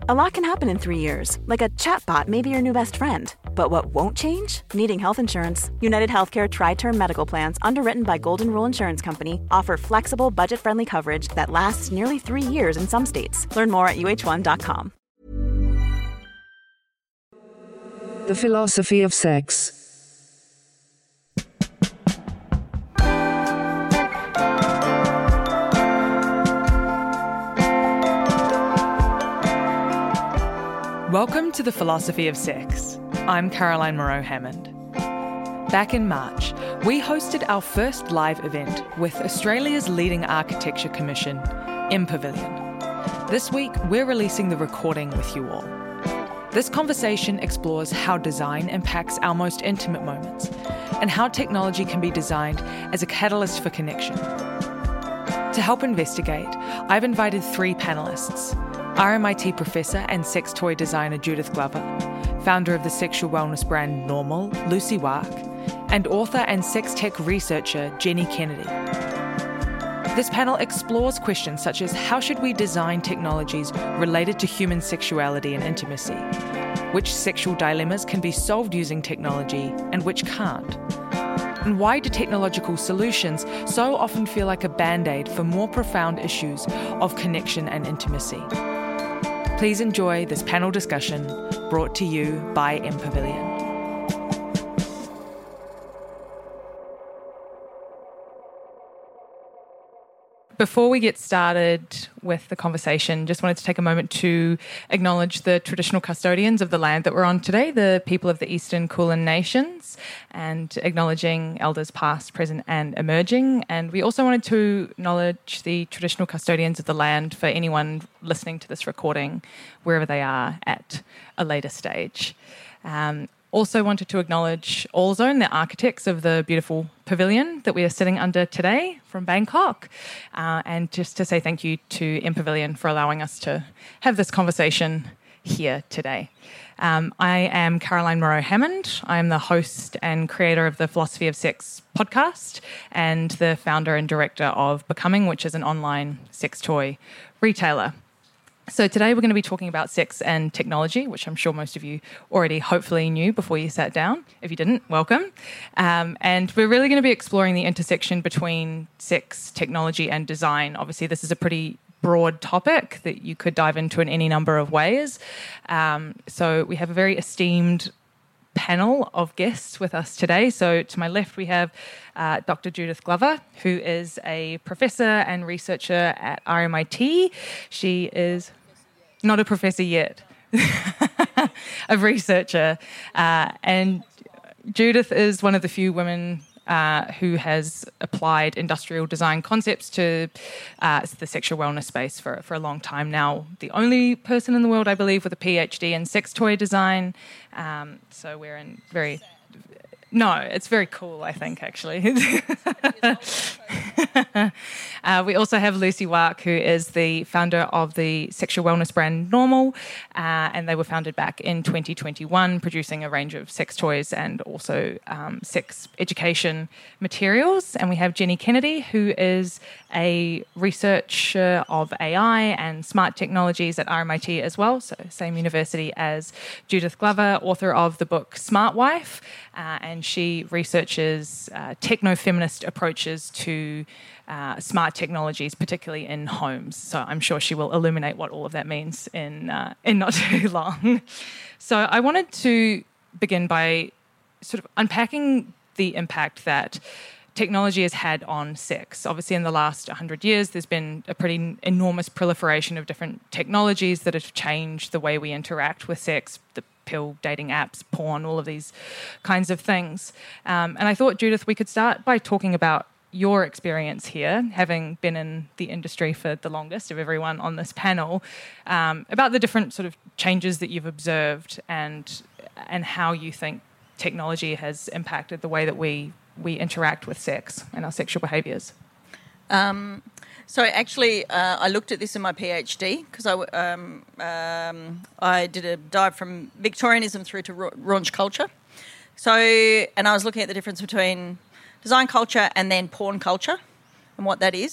A lot can happen in 3 years, like a chatbot may be your new best friend. But what won't change? Needing health insurance. United Healthcare Tri-Term Medical Plans, underwritten by Golden Rule Insurance Company, offer flexible, budget-friendly coverage that lasts nearly 3 years in some states. Learn more at uh1.com. The Philosophy of Sex. Welcome to The Philosophy of Sex. I'm Caroline Moreau-Hammond. Back in March, we hosted our first live event with Australia's leading architecture commission, MPavilion. This week, we're releasing the recording with you all. This conversation explores how design impacts our most intimate moments and how technology can be designed as a catalyst for connection. To help investigate, I've invited 3 panellists: RMIT professor and sex toy designer Judith Glover, founder of the sexual wellness brand Normal, Lucy Wark, and author and sex tech researcher Jenny Kennedy. This panel explores questions such as how should we design technologies related to human sexuality and intimacy, which sexual dilemmas can be solved using technology and which can't, and why do technological solutions so often feel like a band-aid for more profound issues of connection and intimacy. Please enjoy this panel discussion brought to you by MPavilion. Before we get started with the conversation, just wanted to take a moment to acknowledge the traditional custodians of the land that we're on today, the people of the Eastern Kulin Nations, and acknowledging elders past, present and emerging. And we also wanted to acknowledge the traditional custodians of the land for anyone listening to this recording, wherever they are at a later stage. Also wanted to acknowledge Allzone, the architects of the beautiful pavilion that we are sitting under today from Bangkok, and just to say thank you to MPavilion for allowing us to have this conversation here today. I am Caroline Moreau-Hammond. I am the host and creator of the Philosophy of Sex podcast and the founder and director of Becoming, which is an online sex toy retailer. So today we're going to be talking about sex and technology, which I'm sure most of you already hopefully knew before you sat down. If you didn't, welcome. And we're really going to be exploring the intersection between sex, technology and design. Obviously, this is a pretty broad topic that you could dive into in any number of ways. So we have a very esteemed panel of guests with us today. So to my left, we have Dr. Judith Glover, who is a professor and researcher at RMIT. She is not a professor yet, a researcher. And Judith is one of the few women who has applied industrial design concepts to the sexual wellness space for a long time now. The only person in the world, I believe, with a PhD in sex toy design. So we're in very... No, it's very cool, I think, actually. We also have Lucy Wark, who is the founder of the sexual wellness brand Normal, and they were founded back in 2021, producing a range of sex toys and also sex education materials. And we have Jenny Kennedy, who is a researcher of AI and smart technologies at RMIT as well, so same university as Judith Glover, author of the book Smart Wife, and she researches techno-feminist approaches to smart technologies, particularly in homes. So I'm sure she will illuminate what all of that means in not too long. So I wanted to begin by sort of unpacking the impact that technology has had on sex. Obviously, in the last 100 years, there's been a pretty enormous proliferation of different technologies that have changed the way we interact with sex, the pill, dating apps, porn, all of these kinds of things. And I thought, Judith, we could start by talking about your experience here, having been in the industry for the longest of everyone on this panel, about the different sort of changes that you've observed and how you think technology has impacted the way that we interact with sex and our sexual behaviours. So actually, I looked at this in my PhD because I did a dive from Victorianism through to raunch culture. And I was looking at the difference between design culture and then porn culture and what that is.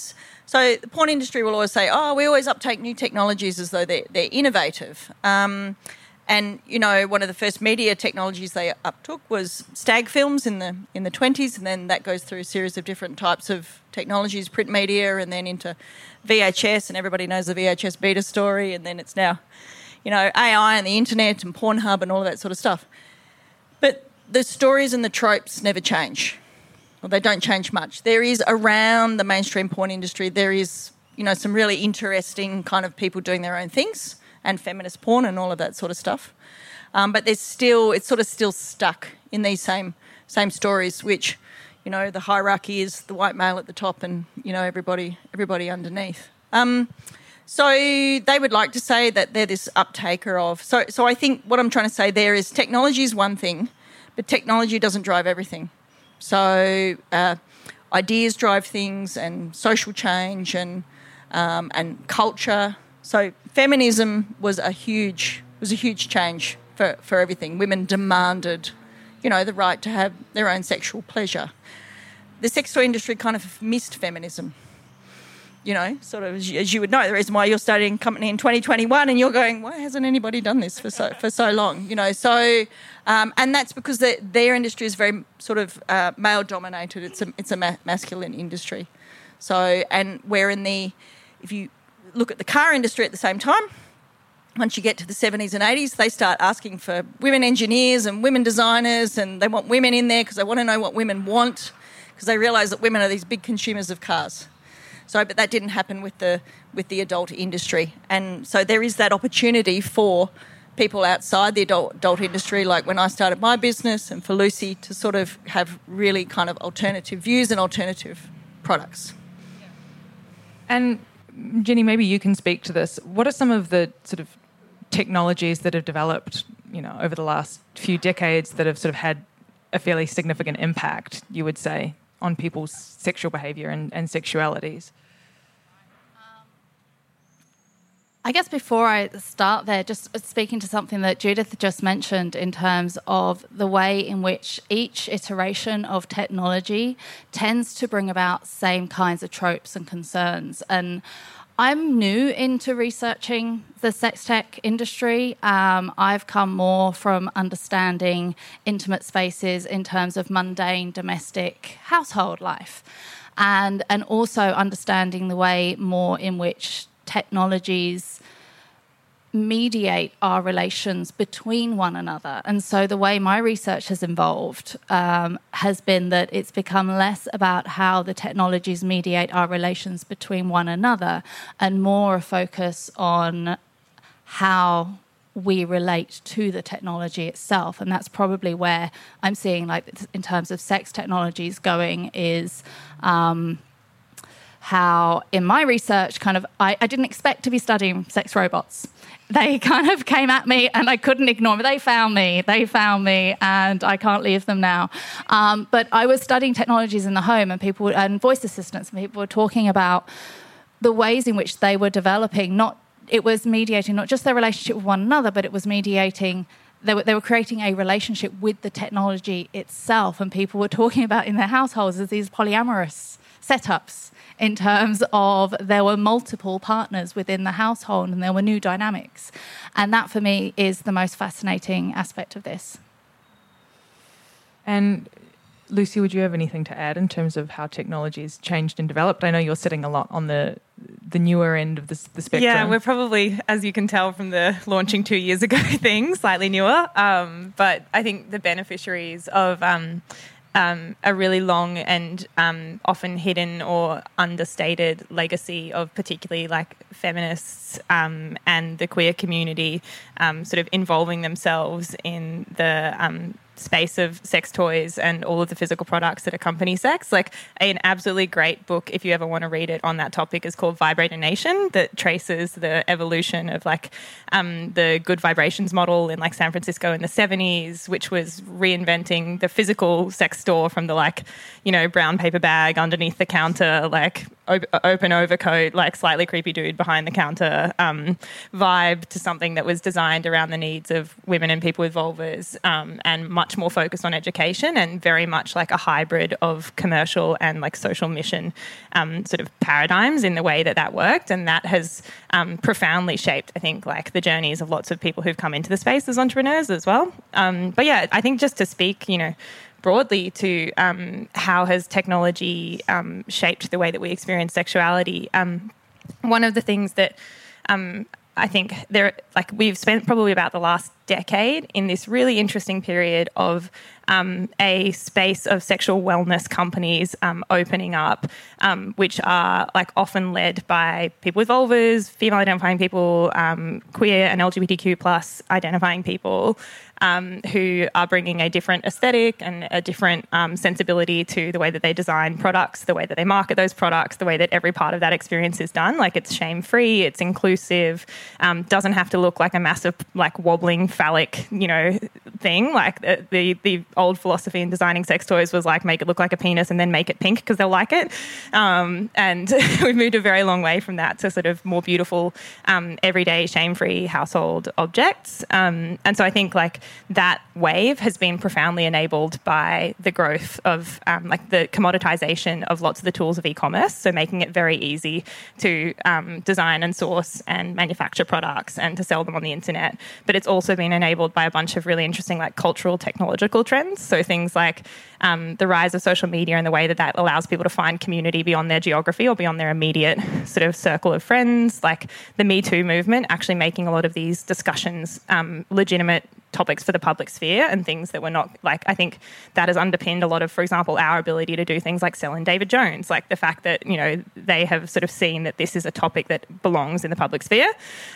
So the porn industry will always say, oh, we always uptake new technologies as though they're innovative. And, you know, one of the first media technologies they uptook was stag films in the 20s, and then that goes through a series of different types of technologies, print media, and then into VHS, and everybody knows the VHS beta story, and then it's now, you know, AI and the internet and Pornhub and all of that sort of stuff. But the stories and the tropes never change. Well, they don't change much. There is, around the mainstream porn industry, there is, you know, some really interesting kind of people doing their own things, and feminist porn and all of that sort of stuff. But there's still, it's sort of still stuck in these same stories, which, you know, the hierarchy is the white male at the top and, you know, everybody underneath. So they would like to say that they're this uptaker of... So I think what I'm trying to say there is technology is one thing, but technology doesn't drive everything. So ideas drive things, and social change and culture. So feminism was a huge change for everything. Women demanded, you know, the right to have their own sexual pleasure. The sex toy industry kind of missed feminism. You know, sort of as you would know, the reason why you're starting a company in 2021 and you're going, why hasn't anybody done this for so long? You know, so and that's because their industry is very sort of male dominated. It's a masculine industry. So, and where if you look at the car industry at the same time, once you get to the 70s and 80s, they start asking for women engineers and women designers, and they want women in there because they want to know what women want, because they realise that women are these big consumers of cars. So, but that didn't happen with the adult industry. And so there is that opportunity for people outside the adult industry, like when I started my business, and for Lucy to sort of have really kind of alternative views and alternative products. And Jenny, maybe you can speak to this. What are some of the sort of technologies that have developed, you know, over the last few decades that have sort of had a fairly significant impact, you would say, on people's sexual behaviour and sexualities? I guess before I start there, just speaking to something that Judith just mentioned in terms of the way in which each iteration of technology tends to bring about same kinds of tropes and concerns. And I'm new into researching the sex tech industry. I've come more from understanding intimate spaces in terms of mundane domestic household life, and also understanding the way more in which technologies mediate our relations between one another. And so the way my research has evolved has been that it's become less about how the technologies mediate our relations between one another and more a focus on how we relate to the technology itself. And that's probably where I'm seeing, like, in terms of sex technologies going, is how in my research I didn't expect to be studying sex robots. They kind of came at me and I couldn't ignore them. They found me and I can't leave them now. But I was studying technologies in the home and voice assistants, and people were talking about the ways in which they were developing. It was mediating not just their relationship with one another, but it was mediating. They were creating a relationship with the technology itself, and people were talking about in their households as these polyamorous setups, in terms of there were multiple partners within the household and there were new dynamics. And that, for me, is the most fascinating aspect of this. And Lucy, would you have anything to add in terms of how technology has changed and developed? I know you're sitting a lot on the newer end of the spectrum. Yeah, we're probably, as you can tell from the launching 2 years ago thing, slightly newer. But I think the beneficiaries of a really long and often hidden or understated legacy of particularly like feminists and the queer community sort of involving themselves in the space of sex toys and all of the physical products that accompany sex. Like, an absolutely great book, if you ever want to read it on that topic, is called Vibrator Nation, that traces the evolution of like the good vibrations model in like San Francisco in the 70s, which was reinventing the physical sex store from the, like, you know, brown paper bag underneath the counter, like open overcoat, like slightly creepy dude behind the counter vibe to something that was designed around the needs of women and people with vulvas, and much more focused on education, and very much like a hybrid of commercial and like social mission sort of paradigms in the way that worked. And that has profoundly shaped, I think, like the journeys of lots of people who've come into the space as entrepreneurs as well. But yeah, I think just to speak, broadly to how has technology shaped the way that we experience sexuality. One of the things that I think we've spent probably about the last decade in this really interesting period of a space of sexual wellness companies opening up, which are like often led by people with vulvas, female identifying people, queer and LGBTQ plus identifying people, who are bringing a different aesthetic and a different sensibility to the way that they design products, the way that they market those products, the way that every part of that experience is done. Like, it's shame-free, it's inclusive, doesn't have to look like a massive, like, wobbling phallic, thing. Like, the old philosophy in designing sex toys was like, make it look like a penis and then make it pink because they'll like it. And we've moved a very long way from that to sort of more beautiful, everyday, shame-free household objects. And so I think like that wave has been profoundly enabled by the growth of like the commoditization of lots of the tools of e-commerce. So making it very easy to design and source and manufacture products and to sell them on the internet. But it's also been enabled by a bunch of really interesting like cultural technological trends. So things like the rise of social media and the way that allows people to find community beyond their geography or beyond their immediate sort of circle of friends, like the Me Too movement actually making a lot of these discussions legitimate topics for the public sphere and things that were not, like, I think that has underpinned a lot of, for example, our ability to do things like Selling David Jones, like the fact that, they have sort of seen that this is a topic that belongs in the public sphere.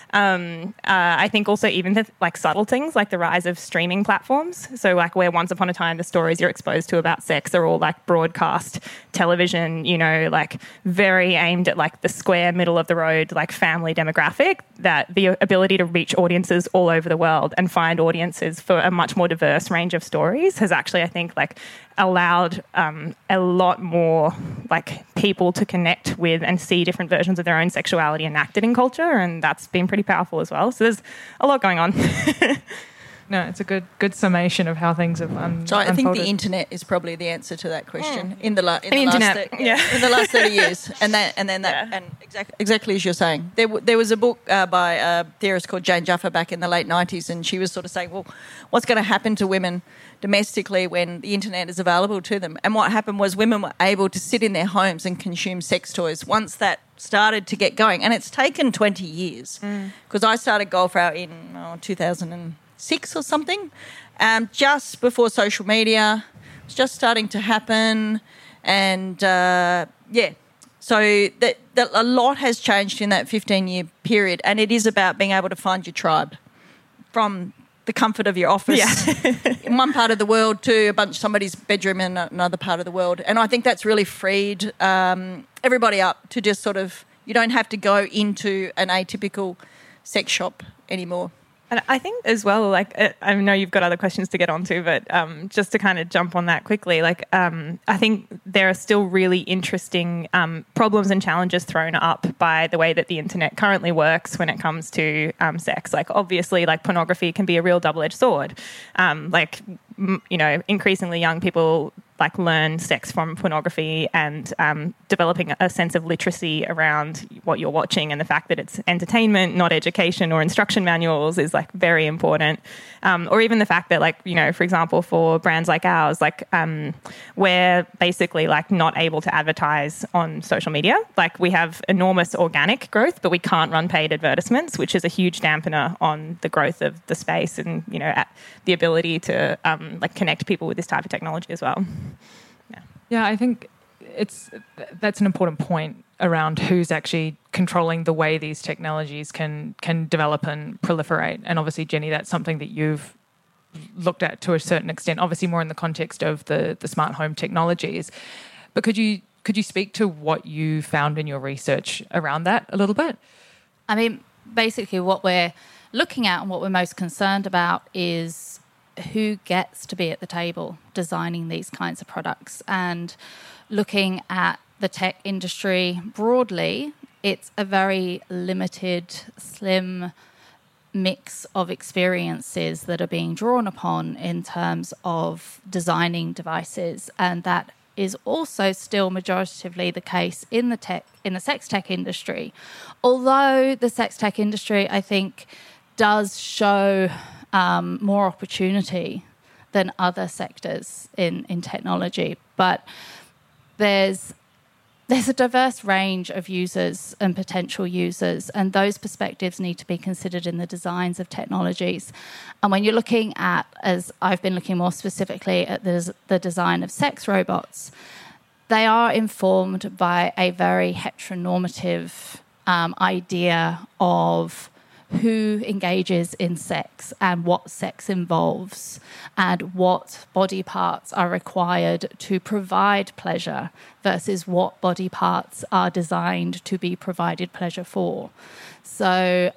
I think also even the, like, subtle things like the rise of streaming platforms. So like where once upon a time the stories you're exposed to about sex are all like broadcast television, like very aimed at like the square middle of the road, like family demographic, that the ability to reach audiences all over the world and find audiences for a much more diverse range of stories has actually, I think, like allowed a lot more like people to connect with and see different versions of their own sexuality enacted in culture, and that's been pretty powerful as well. So there's a lot going on. No, it's a good summation of how things have unfolded. So I think the internet is probably the answer to that question in the last 30 years, and exactly as you're saying. There was a book by a theorist called Jane Jaffa back in the late 90s, and she was sort of saying, well, what's going to happen to women domestically when the internet is available to them? And what happened was women were able to sit in their homes and consume sex toys once that started to get going, and it's taken 20 years because I started Golf Hour in 2006 or something, just before social media was just starting to happen, and so that a lot has changed in that 15-year period, and it is about being able to find your tribe from the comfort of your office in one part of the world to somebody's bedroom in another part of the world. And I think that's really freed everybody up to just sort of, you don't have to go into an atypical sex shop anymore. And I think as well, like, I know you've got other questions to get onto, but just to kind of jump on that quickly, like, I think there are still really interesting problems and challenges thrown up by the way that the internet currently works when it comes to sex. Like, obviously, like, pornography can be a real double-edged sword. Increasingly young people like learn sex from pornography, and developing a sense of literacy around what you're watching and the fact that it's entertainment, not education or instruction manuals, is like very important. Or even the fact that, like, for example, for brands like ours, like we're basically like not able to advertise on social media. Like, we have enormous organic growth, but we can't run paid advertisements, which is a huge dampener on the growth of the space and, the ability to like connect people with this type of technology as well. Yeah, I think that's an important point around who's actually controlling the way these technologies can develop and proliferate. And obviously, Jenny, that's something that you've looked at to a certain extent, obviously more in the context of the smart home technologies. But could you speak to what you found in your research around that a little bit? I mean, basically what we're looking at and what we're most concerned about is who gets to be at the table designing these kinds of products, and looking at the tech industry broadly, it's a very limited, slim mix of experiences that are being drawn upon in terms of designing devices, and that is also still majoritatively the case in the sex tech industry. Although the sex tech industry, I think, does show more opportunity than other sectors in technology, but there's a diverse range of users and potential users, and those perspectives need to be considered in the designs of technologies. And when you're looking at, as I've been looking more specifically at the design of sex robots, they are informed by a very heteronormative idea of who engages in sex and what sex involves and what body parts are required to provide pleasure versus what body parts are designed to be provided pleasure for. So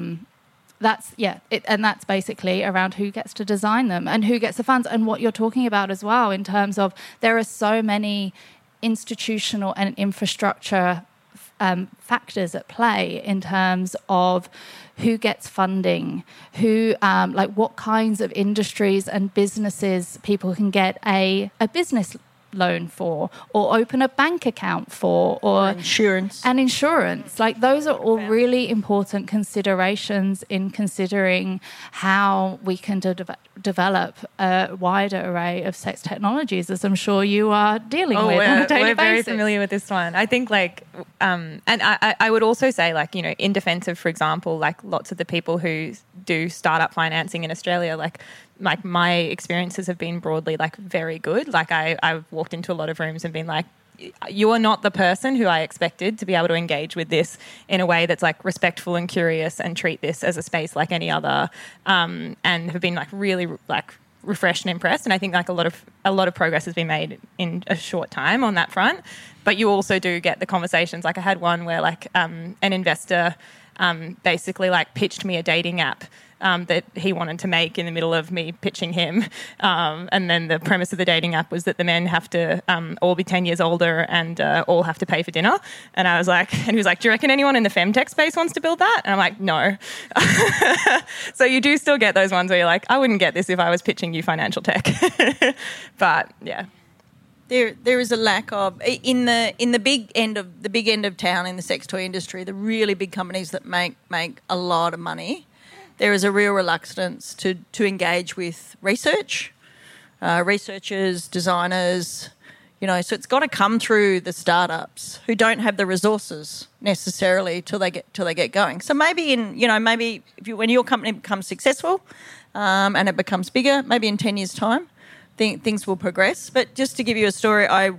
that's basically around who gets to design them and who gets the funds, and what you're talking about as well in terms of there are so many institutional and infrastructure factors at play in terms of who gets funding, who what kinds of industries and businesses people can get a business loan for, or open a bank account for, or insurance. Like, those are all really important considerations in considering how we can develop a wider array of sex technologies, as I'm sure you are dealing with on a daily basis. We're very familiar with this one. I think, and I would also say, in defense of, for example, lots of the people who do startup financing in Australia, my experiences have been broadly very good. I've walked into a lot of rooms and been like, you are not the person who I expected to be able to engage with this in a way that's respectful and curious and treat this as a space like any other, and have been really refreshed and impressed. And I think a lot of progress has been made in a short time on that front. But you also do get the conversations. I had one where an investor basically pitched me a dating app that he wanted to make in the middle of me pitching him. And then the premise of the dating app was that the men have to all be 10 years older and all have to pay for dinner. And I was like, and he was like, do you reckon anyone in the femtech space wants to build that? And I'm like, no. So you do still get those ones where you're like, I wouldn't get this if I was pitching you financial tech. But yeah. There is a lack of in the big end of town in the sex toy industry, the really big companies that make a lot of money. There is a real reluctance to engage with research, researchers, designers, so it's got to come through the startups who don't have the resources necessarily till they get going. So maybe when your company becomes successful and it becomes bigger, maybe in 10 years' time, things will progress. But just to give you a story, I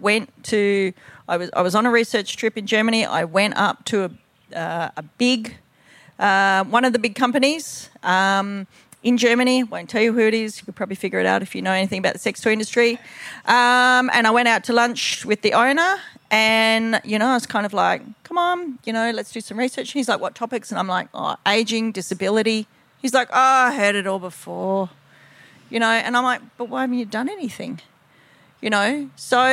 was on a research trip in Germany. I went up to a big one of the big companies in Germany. Won't tell you who it is. You could probably figure it out if you know anything about the sex toy industry. And I went out to lunch with the owner, and I was kind of like, come on, let's do some research. And he's like, what topics? And I'm like, aging, disability. He's like, I heard it all before. And I'm like, but why haven't you done anything? So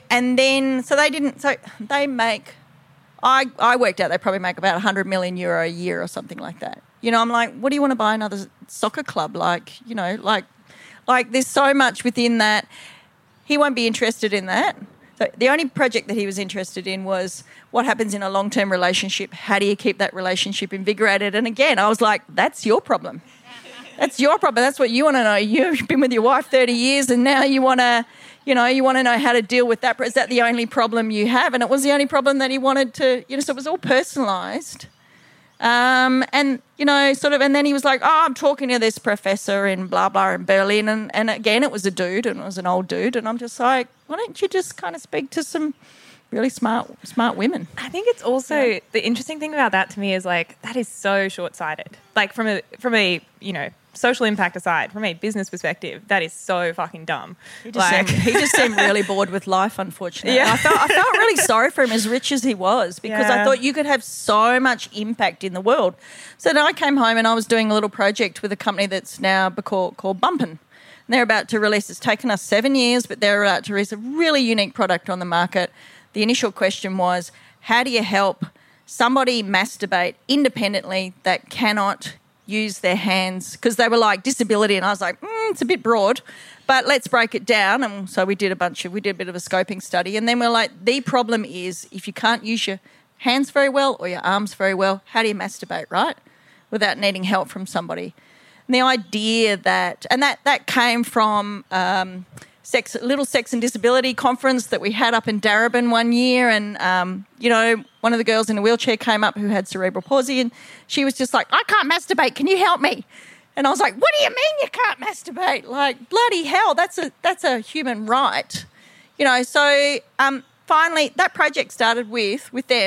they make, I worked out they probably make about 100 million euro a year or something like that. I'm like, what do you want to buy another soccer club? There's so much within that. He won't be interested in that. So the only project that he was interested in was what happens in a long-term relationship. How do you keep that relationship invigorated? And again, I was like, that's your problem. That's your problem. That's what you want to know. You've been with your wife 30 years and now you want to, know how to deal with that. Is that the only problem you have? And it was the only problem that he wanted to, so it was all personalised. And then he was like, I'm talking to this professor in blah, blah in Berlin. And again, it was a dude, and it was an old dude. And I'm just like, why don't you just kind of speak to some really smart women? I think it's also the interesting thing about that to me is that is so short-sighted. From a social impact aside, from a business perspective, that is so fucking dumb. He just seemed really bored with life, unfortunately. Yeah. I felt really sorry for him, as rich as he was, because I thought you could have so much impact in the world. So then I came home and I was doing a little project with a company that's now called Bumpin'. And they're about to release, it's taken us 7 years, but they're about to release a really unique product on the market the initial question was, how do you help somebody masturbate independently that cannot use their hands? Because they were like disability, and I was like, it's a bit broad, but let's break it down. And so we did a bit of a scoping study, and then we're like, the problem is if you can't use your hands very well or your arms very well, how do you masturbate, right? Without needing help from somebody. And the idea that came from Little Sex and Disability conference that we had up in Darebin one year, and one of the girls in a wheelchair came up who had cerebral palsy, and she was just like, I can't masturbate, can you help me? And I was like, what do you mean you can't masturbate? Like, bloody hell, that's a human right. So finally that project started with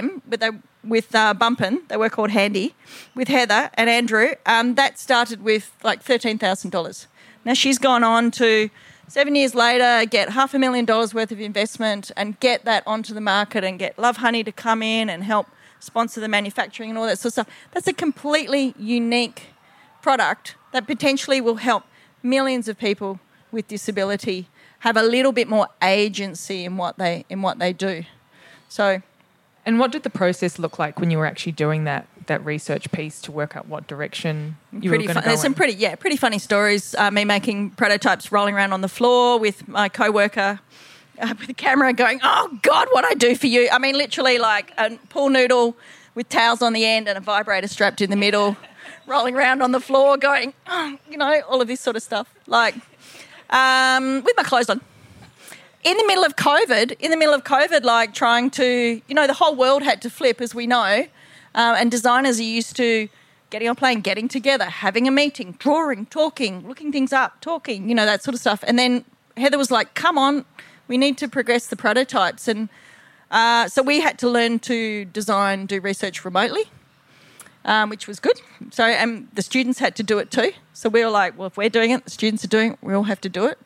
Bumpin', they were called Handy, with Heather and Andrew. That started with like $13,000. Now she's gone on to 7 years later get $500,000 worth of investment and get that onto the market and get Love Honey to come in and help sponsor the manufacturing and all that sort of stuff. That's a completely unique product that potentially will help millions of people with disability have a little bit more agency in what they do. So, and what did the process look like when you were actually doing that research piece to work out what direction you were going to go in? There's some pretty funny stories. Me making prototypes, rolling around on the floor with my co-worker with a camera going, oh, God, what'd I do for you? I mean, literally like a pool noodle with towels on the end and a vibrator strapped in the middle, rolling around on the floor going, all of this sort of stuff, like with my clothes on. In the middle of COVID, like trying to, the whole world had to flip, as we know, and designers are used to getting on a plane, getting together, having a meeting, drawing, talking, looking things up, talking, that sort of stuff. And then Heather was like, come on, we need to progress the prototypes. And so we had to learn to do research remotely, which was good. So the students had to do it too. So we were like, well, if we're doing it, the students are doing it, we all have to do it,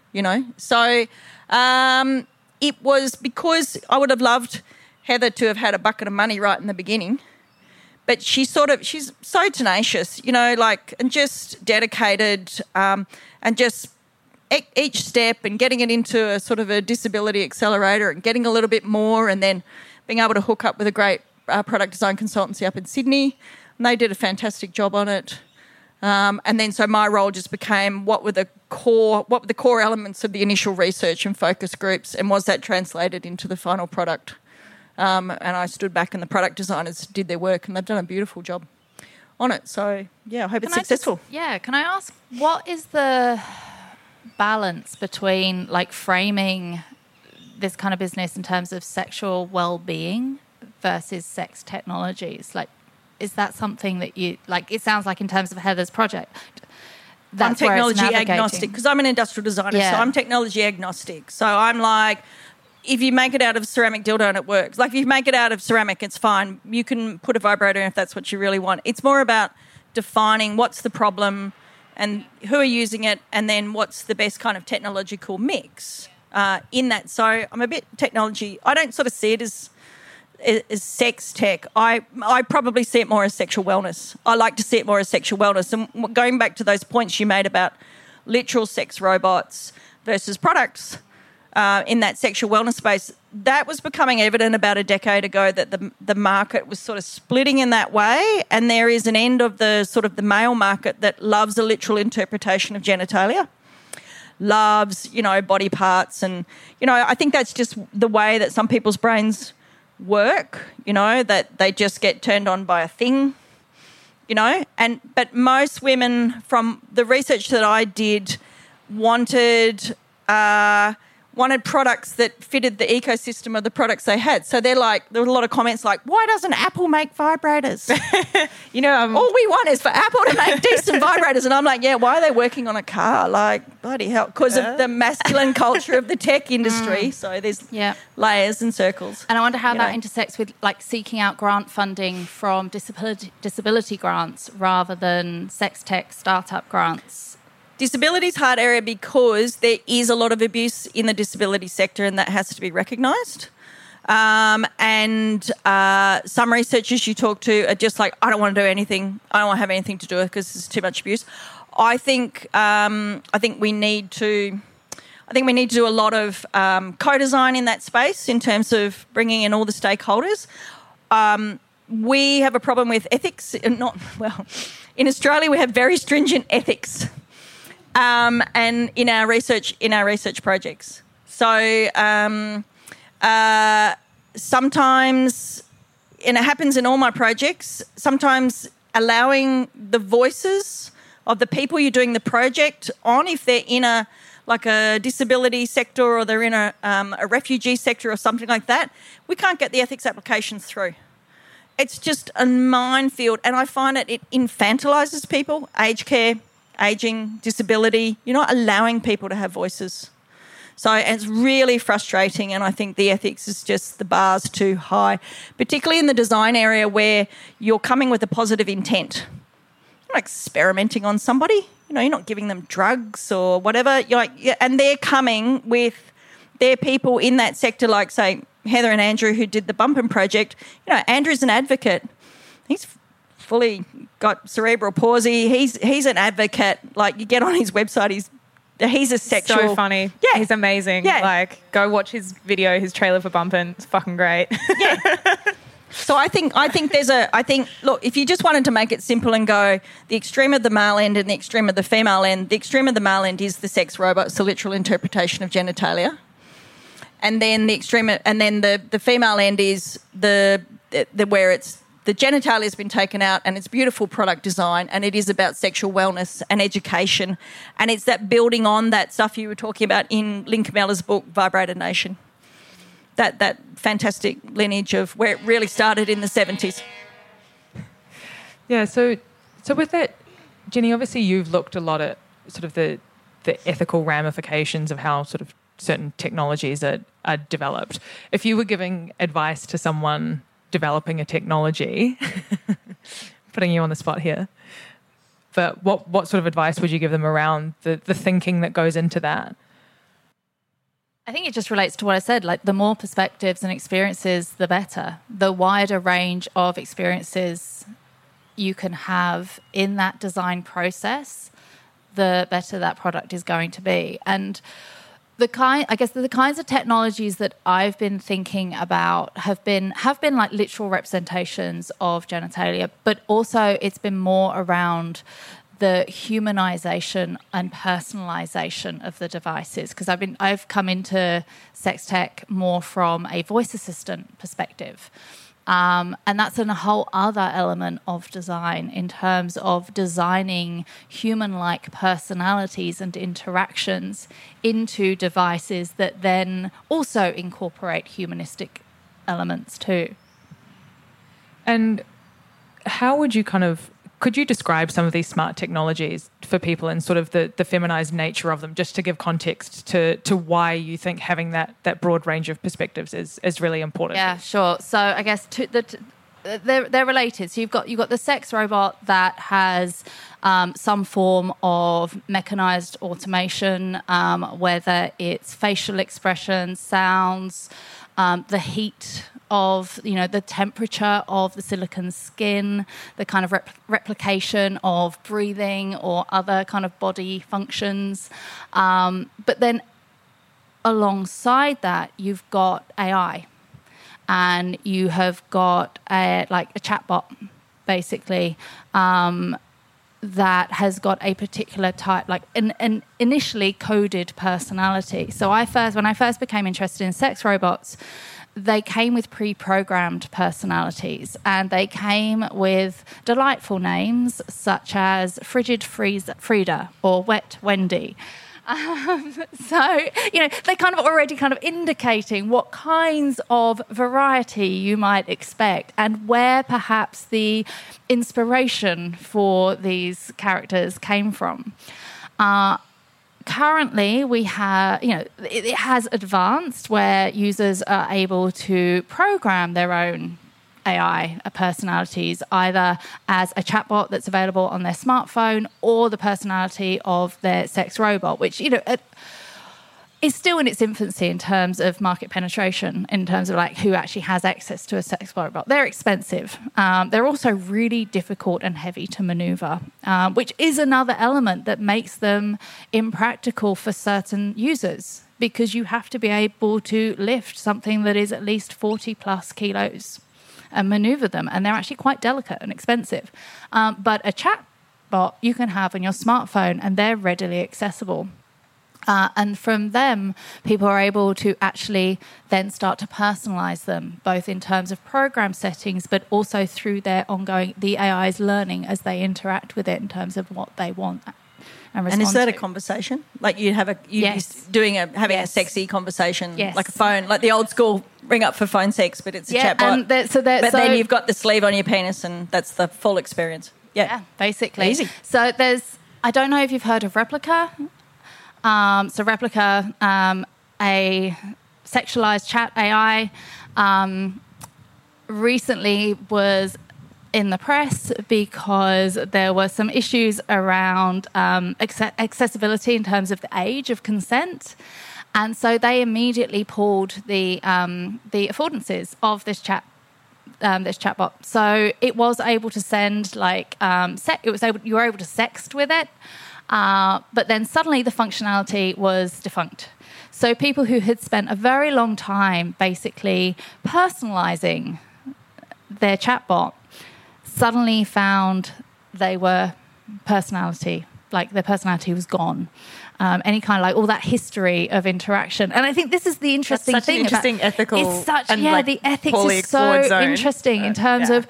So it was because I would have loved Heather to have had a bucket of money right in the beginning, but she's so tenacious, and just dedicated, and just each step and getting it into a sort of a disability accelerator and getting a little bit more, and then being able to hook up with a great product design consultancy up in Sydney, and they did a fantastic job on it. And then so my role just became what were the core elements of the initial research and focus groups, and was that translated into the final product? And I stood back and the product designers did their work, and they've done a beautiful job on it. So, yeah, I hope it's successful. Can I ask, what is the balance between like framing this kind of business in terms of sexual well-being versus sex technologies? Like, is that something that you, like, it sounds like in terms of Heather's project, I'm technology agnostic because I'm an industrial designer, so I'm technology agnostic. So I'm like, if you make it out of ceramic dildo and it works, like if you make it out of ceramic, it's fine. You can put a vibrator in if that's what you really want. It's more about defining what's the problem and who are using it, and then what's the best kind of technological mix in that. So I'm a bit technology. I don't sort of see it as sex tech. I probably see it more as sexual wellness. I like to see it more as sexual wellness. And going back to those points you made about literal sex robots versus products in that sexual wellness space, that was becoming evident about a decade ago, that the market was sort of splitting in that way, and there is an end of the sort of the male market that loves a literal interpretation of genitalia, loves, body parts, and, I think that's just the way that some people's brains work, that they just get turned on by a thing, but most women, from the research that I did, wanted products that fitted the ecosystem of the products they had. So they're like, there were a lot of comments like, why doesn't Apple make vibrators? All we want is for Apple to make decent vibrators. And I'm like, yeah, why are they working on a car? Like, bloody hell, because of the masculine culture of the tech industry. So there's layers and circles. And I wonder how that intersects with like seeking out grant funding from disability grants rather than sex tech startup grants. Disability is a hard area because there is a lot of abuse in the disability sector, and that has to be recognised. And some researchers you talk to are just like, I don't want to do anything. I don't want to have anything to do with it because there's too much abuse. I think we need to I think we need to do a lot of co-design in that space in terms of bringing in all the stakeholders. We have a problem with ethics. In Australia we have very stringent ethics, and in our research projects. So sometimes, and it happens in all my projects, sometimes allowing the voices of the people you're doing the project on, if they're in a disability sector or they're in a refugee sector or something like that, we can't get the ethics applications through. It's just a minefield, and I find it infantilises people, aged care, ageing, disability. You're not allowing people to have voices. So it's really frustrating, and I think the ethics is just, the bar's too high, particularly in the design area where you're coming with a positive intent. You're not experimenting on somebody. You're not giving them drugs or whatever. And they're coming with their people in that sector, like, say, Heather and Andrew, who did the Bumpin' project. Andrew's an advocate. He's fully got cerebral palsy. He's an advocate. Like, you get on his website, he's a sexual... So funny. Yeah. He's amazing. Yeah. Like, go watch his video, his trailer for Bumpin'. It's fucking great. Yeah. So I think look, if you just wanted to make it simple and go the extreme of the male end and the extreme of the female end, the extreme of the male end is the sex robot, it's the literal interpretation of genitalia. And then the female end is the where it's the genitalia has been taken out and it's beautiful product design, and it is about sexual wellness and education, and it's that building on that stuff you were talking about in Lynn Camella's book Vibrator Nation. That fantastic lineage of where it really started in the 70s. Yeah, so with that, Jenny, obviously you've looked a lot at sort of the ethical ramifications of how sort of certain technologies are developed. If you were giving advice to someone developing a technology, putting you on the spot here, but what sort of advice would you give them around the thinking that goes into that? I think it just relates to what I said, like the more perspectives and experiences, the better. The wider range of experiences you can have in that design process, the better that product is going to be. And the kinds of technologies that I've been thinking about have been like literal representations of genitalia, but also it's been more around the humanization and personalization of the devices, because I've come into sex tech more from a voice assistant perspective. And that's a whole other element of design in terms of designing human-like personalities and interactions into devices that then also incorporate humanistic elements too. And how would you could you describe some of these smart technologies for people and sort of the feminized nature of them, just to give context to why you think having that broad range of perspectives is really important? Yeah, sure. So I guess they're related. So you've got the sex robot that has some form of mechanized automation, whether it's facial expression, sounds, the heat of, the temperature of the silicone skin, the kind of replication of breathing or other kind of body functions. But then alongside that, you've got AI, and you have got a chatbot, basically, that has got a particular type, like an initially coded personality. So when I first became interested in sex robots, they came with pre-programmed personalities, and they came with delightful names such as Frigid Frida or Wet Wendy. So, they're kind of already kind of indicating what kinds of variety you might expect and where perhaps the inspiration for these characters came from. Currently, we have, it has advanced where users are able to program their own AI personalities, either as a chatbot that's available on their smartphone or the personality of their sex robot, which, it's still in its infancy in terms of market penetration, in terms of like who actually has access to a sex robot. They're expensive. They're also really difficult and heavy to maneuver, which is another element that makes them impractical for certain users, because you have to be able to lift something that is at least 40 plus kilos and maneuver them. And they're actually quite delicate and expensive. But a chatbot you can have on your smartphone, and they're readily accessible. And from them, people are able to actually then start to personalize them, both in terms of program settings, but also through their ongoing, the AI's learning as they interact with it in terms of what they want. And is that a conversation? Like you'd have Yes. having a sexy conversation, like a phone, like the old school ring up for phone sex, but it's a chatbot. But then you've got the sleeve on your penis, and that's the full experience. Yeah, basically. Easy. So I don't know if you've heard of Replica. So Replica, a sexualized chat AI, recently was in the press because there were some issues around accessibility in terms of the age of consent. And so they immediately pulled the affordances of this chatbot. So it was able to send you were able to sext with it, but then suddenly the functionality was defunct. So people who had spent a very long time basically personalizing their chatbot suddenly found their personality was gone. Any kind of like all that history of interaction. And I think this is the interesting That's such thing. an interesting ethical it's such, and the ethics is so interesting in terms of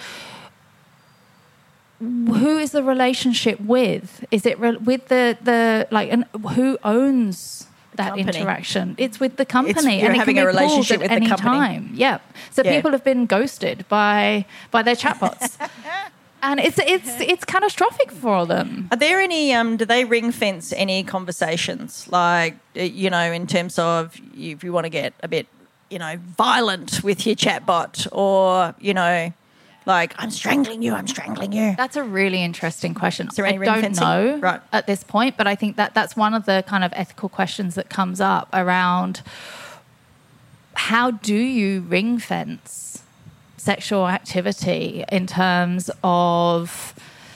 who is the relationship with? Is it with and who owns that interaction? It's with the company, You're and it having can a be relationship pulled with at the any company. time. Yeah. So people have been ghosted by their chatbots, and it's catastrophic for them. Are there any? Do they ring fence any conversations? Like in terms of if you want to get a bit violent with your chatbot, or like I'm strangling you. That's a really interesting question. Is there any I don't ring-fencing? know Right. at this point, but I think that's one of the kind of ethical questions that comes up around how do you ring fence sexual activity in terms of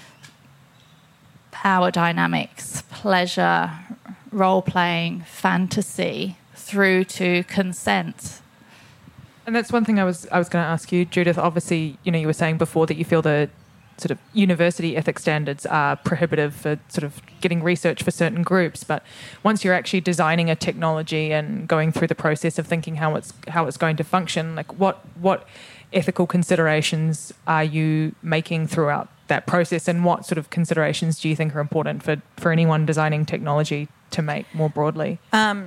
power dynamics, pleasure, role-playing, fantasy, through to consent. And that's one thing I was going to ask you, Judith. Obviously, you were saying before that you feel the sort of university ethics standards are prohibitive for sort of getting research for certain groups. But once you're actually designing a technology and going through the process of thinking how it's going to function, like what ethical considerations are you making throughout that process, and what sort of considerations do you think are important for anyone designing technology to make more broadly?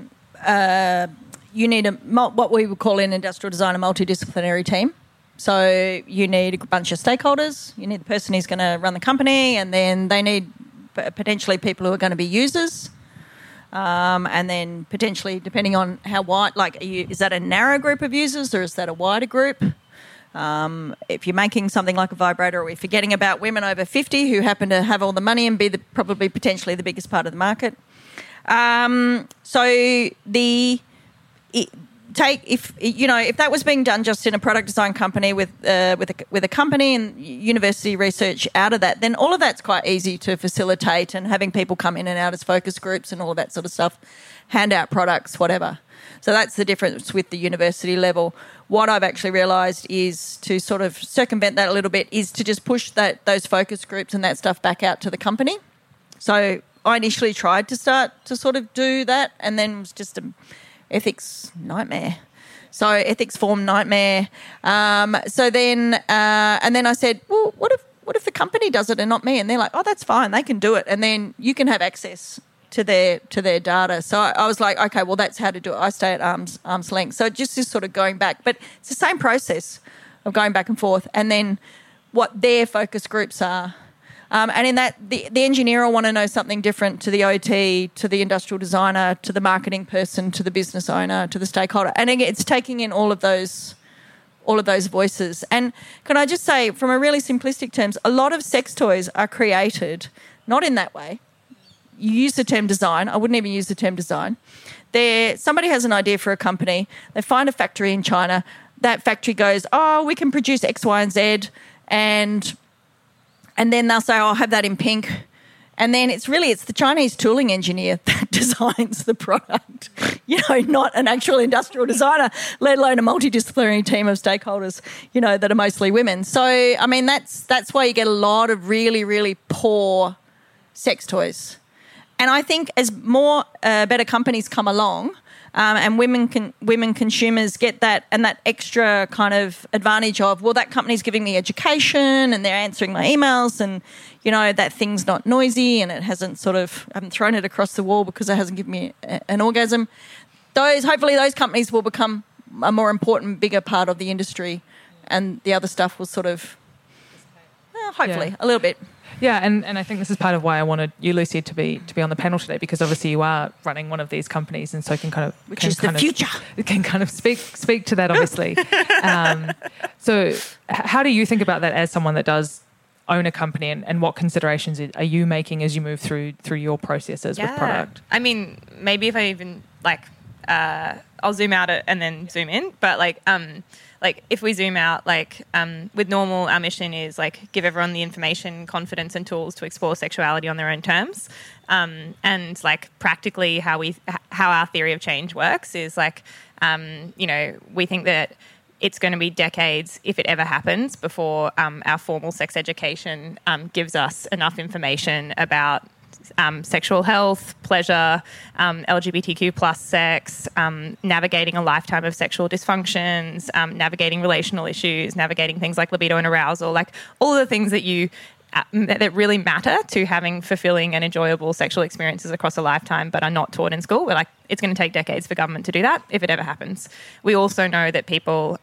You need what we would call in industrial design a multidisciplinary team. So you need a bunch of stakeholders. You need the person who's going to run the company, and then they need potentially people who are going to be users. And then potentially, depending on how wide, is that a narrow group of users or is that a wider group? If you're making something like a vibrator, are we forgetting about women over 50 who happen to have all the money and be probably potentially the biggest part of the market? If that was being done just in a product design company with a company and university research out of that, then all of that's quite easy to facilitate, and having people come in and out as focus groups and all of that sort of stuff, hand out products, whatever. So that's the difference with the university level. What I've actually realised is to sort of circumvent that a little bit is to just push those focus groups and that stuff back out to the company. So I initially tried to start to sort of do that, and then it was just an ethics nightmare. So ethics form nightmare. And then I said, well, what if the company does it and not me? And they're like, oh, that's fine, they can do it, and then you can have access to their data. So I was like, okay, well, that's how to do it. I stay at arm's length. So just is sort of going back, but it's the same process of going back and forth, and then what their focus groups are. And in that, the engineer will want to know something different to the OT, to the industrial designer, to the marketing person, to the business owner, to the stakeholder. And again, it's taking in all of those voices. And can I just say, from a really simplistic terms, a lot of sex toys are created not in that way. you use the term design. I wouldn't even use the term design. Somebody has an idea for a company. They find a factory in China. That factory goes, oh, we can produce X, Y, and Z. And then they'll say, oh, I'll have that in pink. And then it's the Chinese tooling engineer that designs the product, not an actual industrial designer, let alone a multidisciplinary team of stakeholders, that are mostly women. So, I mean, that's why you get a lot of really, really poor sex toys. And I think as more better companies come along, and women consumers get that and that extra kind of advantage of, well, that company's giving me education and they're answering my emails and, that thing's not noisy and it hasn't I haven't thrown it across the wall because it hasn't given me an orgasm. Hopefully those companies will become a more important, bigger part of the industry and the other stuff will hopefully a little bit. Yeah, and I think this is part of why I wanted you, Lucy, to be on the panel today, because obviously you are running one of these companies, and so can kind of future. Can kind of speak to that, obviously. So, how do you think about that as someone that does own a company, and what considerations are you making as you move through your processes with product? I mean, maybe if I even I'll zoom out and then zoom in, but if we zoom out, with normal, our mission is give everyone the information, confidence, and tools to explore sexuality on their own terms. And practically how our theory of change works is we think that it's going to be decades, if it ever happens, before our formal sex education gives us enough information about sexual health, pleasure, LGBTQ plus sex, navigating a lifetime of sexual dysfunctions, navigating relational issues, navigating things like libido and arousal, all of the things that really matter to having fulfilling and enjoyable sexual experiences across a lifetime but are not taught in school. But it's going to take decades for government to do that if it ever happens. We also know that people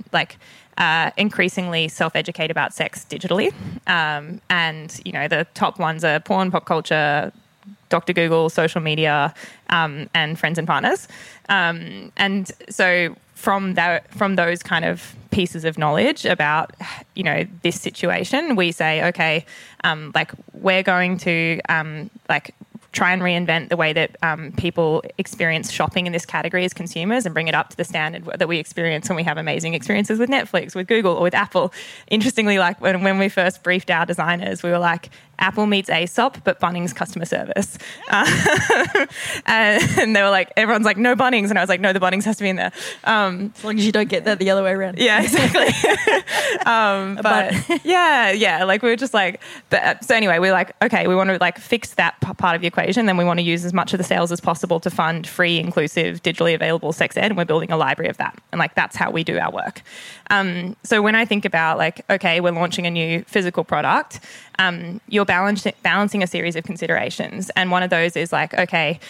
increasingly self-educate about sex digitally. And, the top ones are porn, pop culture, Dr. Google, social media, and friends and partners. And so from those kind of pieces of knowledge about, this situation, we say, okay, we're going to try and reinvent the way that people experience shopping in this category as consumers and bring it up to the standard that we experience when we have amazing experiences with Netflix, with Google, or with Apple. Interestingly, when we first briefed our designers, we were like, Apple meets Aesop, but Bunnings customer service. And they were like, everyone's like, no Bunnings. And I was like, no, the Bunnings has to be in there. As long as you don't get that the other way around. Yeah, exactly. But yeah, we were just so anyway, we're like, okay, we want to fix that part of the equation. Then we want to use as much of the sales as possible to fund free, inclusive, digitally available sex ed. And we're building a library of that. And that's how we do our work. So when I think about okay, we're launching a new physical product, you're balancing a series of considerations. And one of those is okay,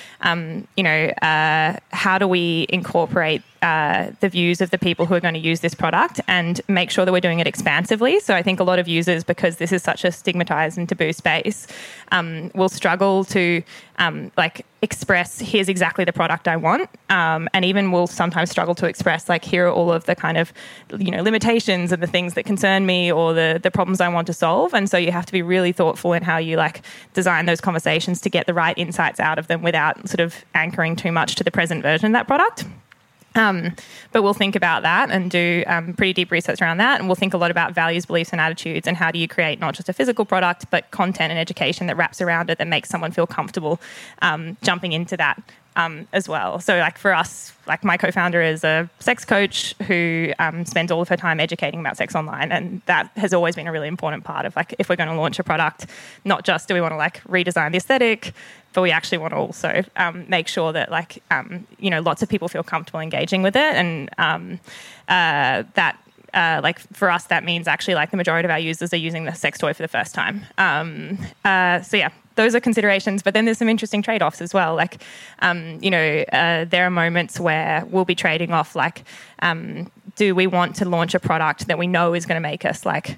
how do we incorporate the views of the people who are going to use this product and make sure that we're doing it expansively? So I think a lot of users, because this is such a stigmatized and taboo space, will struggle to express, here's exactly the product I want, and even will sometimes struggle to express here are all of the kind of limitations and the things that concern me or the problems I want to solve. And so you have to be really thoughtful in how you design those conversations to get the right insights out of them without sort of anchoring too much to the present version of that product. But we'll think about that and do pretty deep research around that. And we'll think a lot about values, beliefs, and attitudes, and how do you create not just a physical product, but content and education that wraps around it that makes someone feel comfortable jumping into that as well. So for us, my co-founder is a sex coach who spends all of her time educating about sex online. And that has always been a really important part of if we're going to launch a product, not just do we want to redesign the aesthetic, but we actually want to also make sure that lots of people feel comfortable engaging with it. And that for us, that means actually the majority of our users are using the sex toy for the first time. So yeah, those are considerations. But then there's some interesting trade-offs as well. There are moments where we'll be trading off do we want to launch a product that we know is going to make us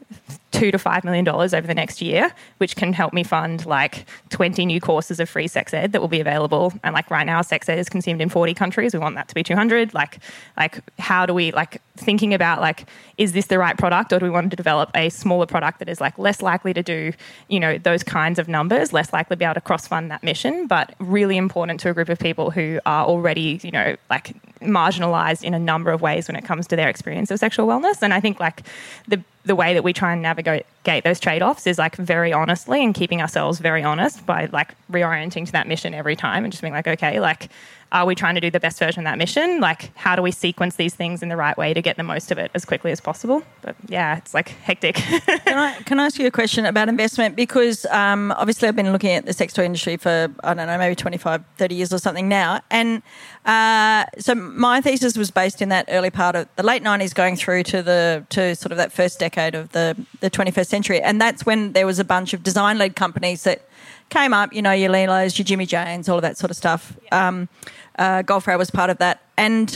$2 to $5 million over the next year, which can help me fund like 20 new courses of free sex ed that will be available. And like right now, sex ed is consumed in 40 countries. We want that to be 200. Like how do we thinking about is this the right product, or do we want to develop a smaller product that is less likely to do, those kinds of numbers, less likely to be able to cross-fund that mission, but really important to a group of people who are already, marginalised in a number of ways when it comes to their experience of sexual wellness. And I think the way that we try and navigate those trade-offs is very honestly, and keeping ourselves very honest by reorienting to that mission every time and just being okay, are we trying to do the best version of that mission? How do we sequence these things in the right way to get the most of it as quickly as possible? But yeah, it's hectic. Can I ask you a question about investment? Because obviously I've been looking at the sex toy industry for, I don't know, maybe 25, 30 years or something now. And so my thesis was based in that early part of the late 90s going through to sort of that first decade of the 21st century. And that's when there was a bunch of design-led companies that came up, your Lelos, your Jimmy Janes, all of that sort of stuff. Golfrow was part of that. And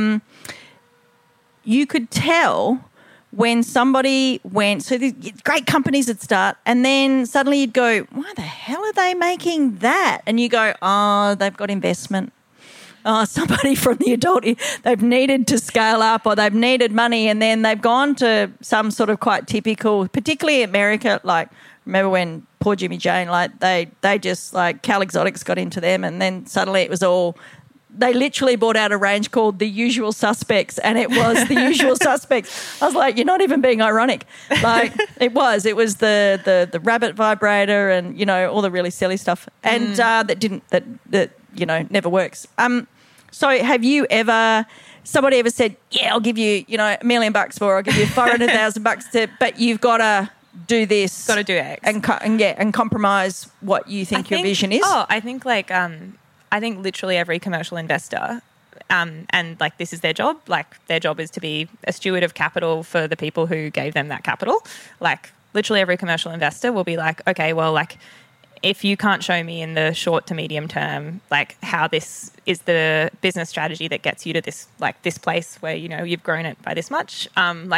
you could tell when somebody went, so these great companies would start, and then suddenly you'd go, why the hell are they making that? And you go, oh, they've got investment. Oh, somebody from the adult, they've needed to scale up, or they've needed money, and then they've gone to some sort of quite typical, particularly America, remember when poor Jimmy Jane, they just Cal Exotics got into them, and then suddenly it was all, they literally bought out a range called The Usual Suspects, and it was The Usual Suspects. I was like, you're not even being ironic. It was the rabbit vibrator and, all the really silly stuff. And that never works. So have you somebody ever said, yeah, I'll give you, $1 million for, I'll give you $400,000 but you've got to do this. Got to do X. And compromise what you think your vision is? I think I think literally every commercial investor, and this is their job. Their job is to be a steward of capital for the people who gave them that capital. Literally every commercial investor will be okay, well, if you can't show me in the short to medium term, how this is the business strategy that gets you to this, this place where, you've grown it by this much,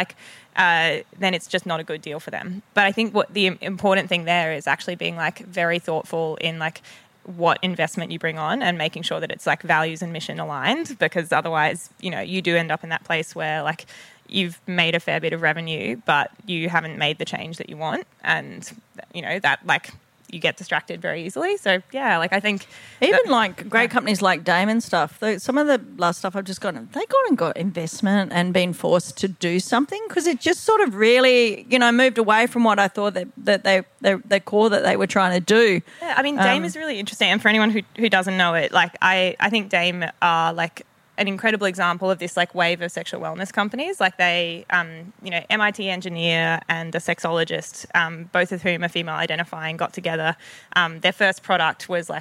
then it's just not a good deal for them. But I think what the important thing there is actually being very thoughtful in what investment you bring on and making sure that it's values and mission aligned, because otherwise, you do end up in that place where you've made a fair bit of revenue, but you haven't made the change that you want. And, that you get distracted very easily. So, yeah, I think... Even great companies like Dame and stuff, some of the last stuff I've just gotten, they got investment and been forced to do something, because it just sort of really, moved away from what I thought that the core that they were trying to do. Yeah, I mean, Dame is really interesting. And for anyone who doesn't know it, I think Dame are an incredible example of this wave of sexual wellness companies. They, MIT engineer and a sexologist, both of whom are female identifying, got together. Their first product was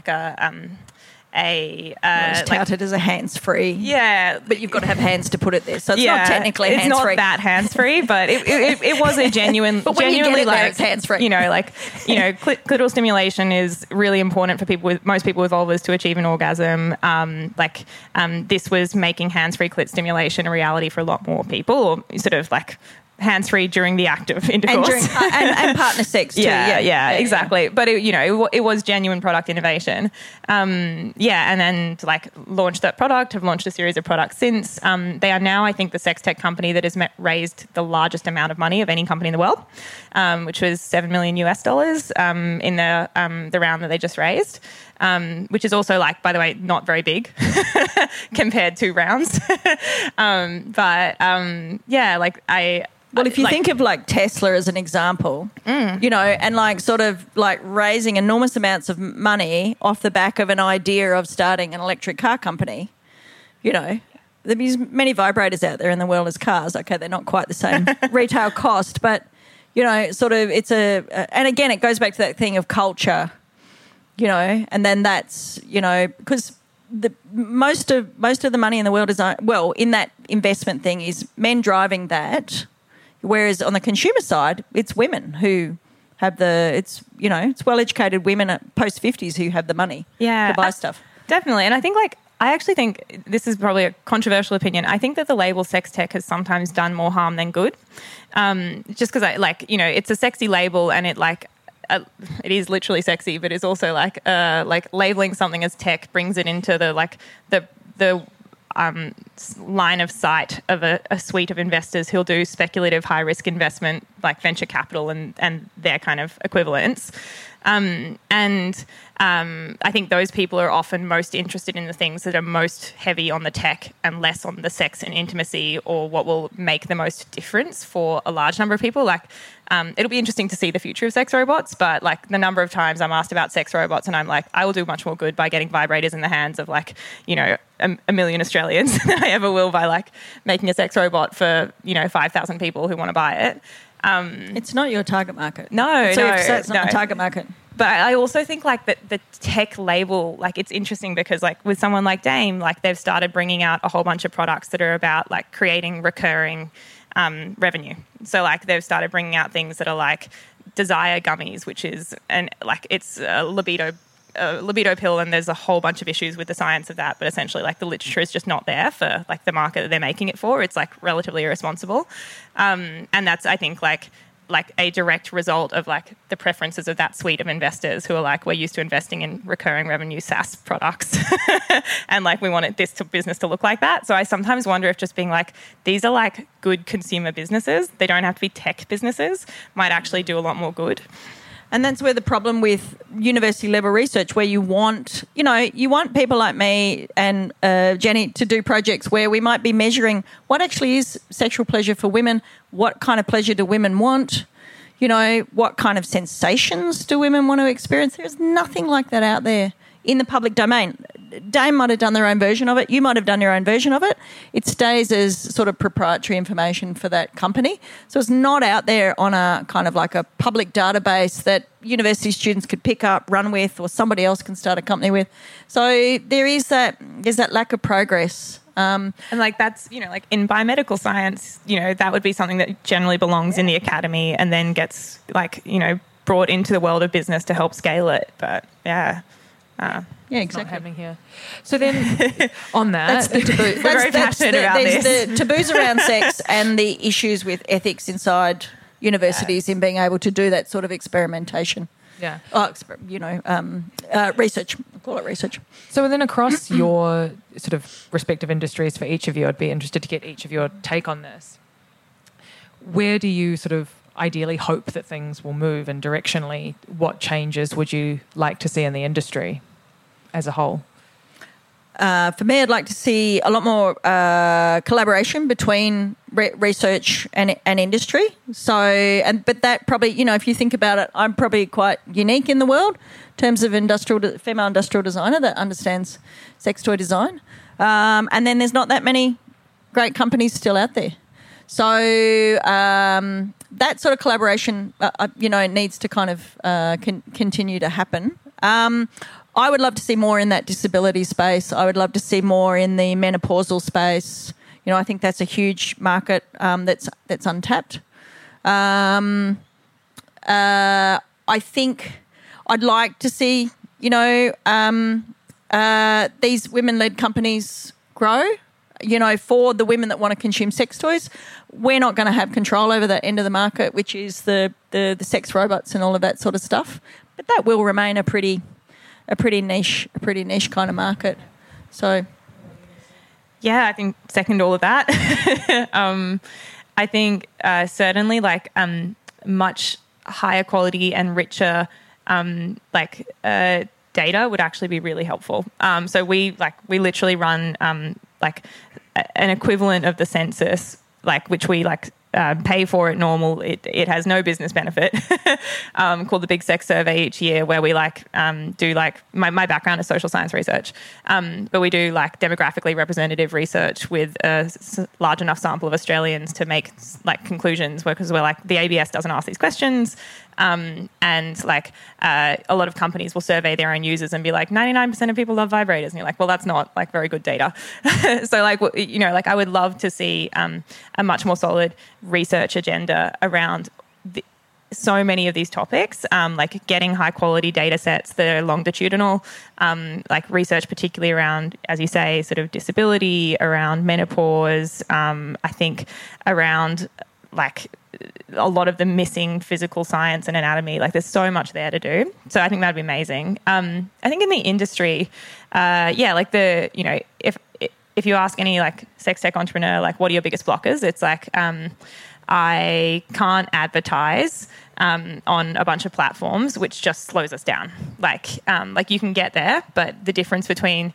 it's touted as a hands-free. Yeah. But you've got to have hands to put it there. So it's not technically hands-free. It's not that hands-free, but it was a genuine... But when genuinely you get it there, it's hands-free. Clitoral stimulation is really important for most people with vulvas to achieve an orgasm. This was making hands-free clit stimulation a reality for a lot more people, or sort of hands-free during the act of intercourse. And partner sex too. Yeah, exactly. But it was genuine product innovation. And then launched that product, have launched a series of products since. They are now, I think, the sex tech company that has raised the largest amount of money of any company in the world, which was $7 million in the round that they just raised. Which is also by the way, not very big compared to rounds. Well, if you think of Tesla as an example, and sort of raising enormous amounts of money off the back of an idea of starting an electric car company, there's many vibrators out there in the world as cars. Okay, they're not quite the same retail cost, but, sort of it's and again, it goes back to that thing of culture, and then that's, because most of the money in the world is, in that investment thing is men driving that. Whereas on the consumer side, it's women who have it's well-educated women at post-50s who have the money to buy stuff. Definitely. And I think I actually think this is probably a controversial opinion. I think that the label sex tech has sometimes done more harm than good. Just because it's a sexy label and it is literally sexy, but it's also like labeling something as tech brings it into the line of sight of a suite of investors who'll do speculative high risk investment like venture capital and their kind of equivalents. I think those people are often most interested in the things that are most heavy on the tech and less on the sex and intimacy or what will make the most difference for a large number of people. It'll be interesting to see the future of sex robots, but the number of times I'm asked about sex robots and I'm like, I will do much more good by getting vibrators in the hands of a million Australians than I ever will by making a sex robot for 5,000 people who want to buy it. It's not your target market. No, it's not the target market. But I also think that the tech label, it's interesting because with someone like Dame, they've started bringing out a whole bunch of products that are about creating recurring revenue. So they've started bringing out things that are desire gummies, which is it's a libido pill, and there's a whole bunch of issues with the science of that. But essentially, the literature is just not there for the market that they're making it for. It's relatively irresponsible, and that's I think a direct result of the preferences of that suite of investors who are we're used to investing in recurring revenue SaaS products and we want business to look like that. So I sometimes wonder if just being these are good consumer businesses, they don't have to be tech businesses, might actually do a lot more good. And that's where the problem with university level research, where you want people like me and Jenny to do projects where we might be measuring what actually is sexual pleasure for women, what kind of pleasure do women want, what kind of sensations do women want to experience. There's nothing like that out there in the public domain. Dame might have done their own version of it. You might have done your own version of it. It stays as sort of proprietary information for that company. So it's not out there on a kind of a public database that university students could pick up, run with, or somebody else can start a company with. So there's that lack of progress. And that's, in biomedical science, that would be something that generally belongs in the academy and then gets brought into the world of business to help scale it. But yeah. Yeah, exactly. Not happening here. So then, on that, that's the taboo. We're very passionate about this. There's the taboos around sex and the issues with ethics inside universities in being able to do that sort of experimentation. Yeah. Research. I'll call it research. So then, across your sort of respective industries for each of you, I'd be interested to get each of your take on this. Where do you sort of ideally hope that things will move, and directionally, what changes would you like to see in the industry as a whole? For me, I'd like to see a lot more collaboration between research and industry. But that probably, if you think about it, I'm probably quite unique in the world in terms of female industrial designer that understands sex toy design. And then there's not that many great companies still out there. So that sort of collaboration, needs to kind of continue to happen. I would love to see more in that disability space. I would love to see more in the menopausal space. I think that's a huge market that's untapped. I think I'd like to see, these women-led companies grow. For the women that want to consume sex toys, we're not going to have control over that end of the market, which is the sex robots and all of that sort of stuff. But that will remain a pretty niche kind of market. So, yeah, I think second all of that. I think certainly much higher quality and richer data would actually be really helpful. So we literally run an equivalent of the census, which we pay for at normal. It has no business benefit. Called the Big Sex Survey each year, where we do my background is social science research, but we do demographically representative research with a large enough sample of Australians to make conclusions. Because we're the ABS doesn't ask these questions. And a lot of companies will survey their own users and be 99% of people love vibrators, and you're well, that's not very good data. So I would love to see a much more solid research agenda around so many of these topics, like getting high quality data sets that are longitudinal, like research particularly around, as you say, sort of disability, around menopause, I think around like a lot of the missing physical science and anatomy. Like there's so much there to do. So I think that'd be amazing. I think in the industry, like if you ask any like sex tech entrepreneur, like what are your biggest blockers? It's like, I can't advertise on a bunch of platforms, which just slows us down. Like you can get there, but the difference between